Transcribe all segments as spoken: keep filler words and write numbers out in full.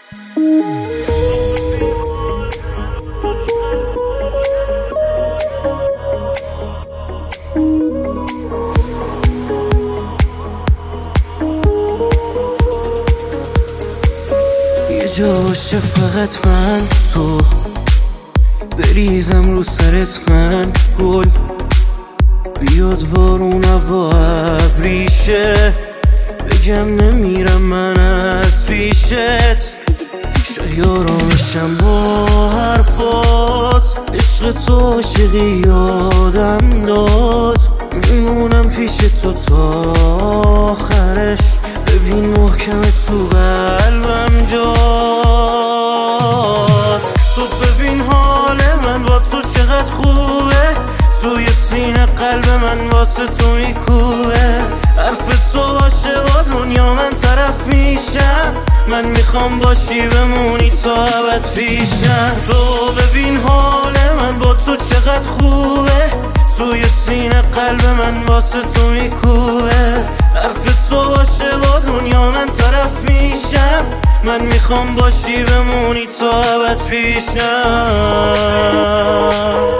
یه جا باشه فقط من تو، بریزم رو سرت من گل، بیاد بارون هوا ابریشه، بگم نمیرم من از پیشت. شاید آرامشم با حرفات، عشق تو عاشقی یادم داد، میمونم پیش تو تا آخرش، ببین محکمه تو قلبم جاد. تو ببین حال من با تو چقدر خوبه، توی سینه قلب من واسه تو میکوبه، حرف تو باشه با دنیا من طرف میشم، من میخوام باشی بمونی تا ابد پیشم. تو ببین حال من با تو چقدر خوبه، توی سینه قلب من واسه تو میکوبه، حرف تو باشه با دنیا من طرف میشم، من میخوام باشی بمونی تا ابد پیشم.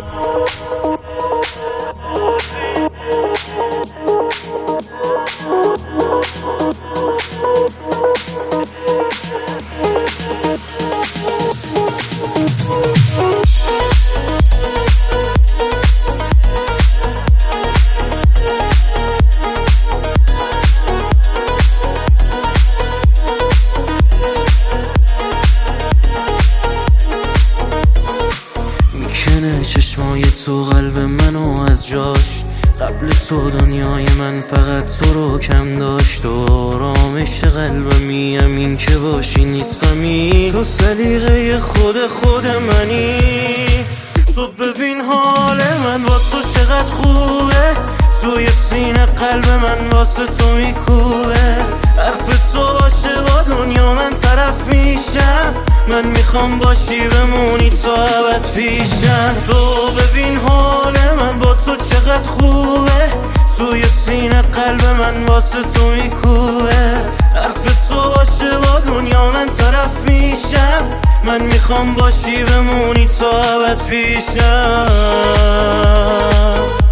میکنه چشمای تو قلب منو از جاش، قبل تو دنیای من فقط تو رو کم داشت، و آرامش قلبمی همین که باشی نیست غمی، تو سلیقه خود خود منی. تو ببین حال من با تو چقدر خوبه، توی سینه قلب من واسه تو میکوبه، حرف تو باشه با دنیا من طرف میشم، من میخوام باشی بمونی تا ابد پیشم. تو ببین حال من با تو چقدر خوبه، توی سینه قلب من واسه تو میکوبه، حرف تو باشه با دنیا من طرف میشم، من میخوام باشی بمونی تا ابد پیشم.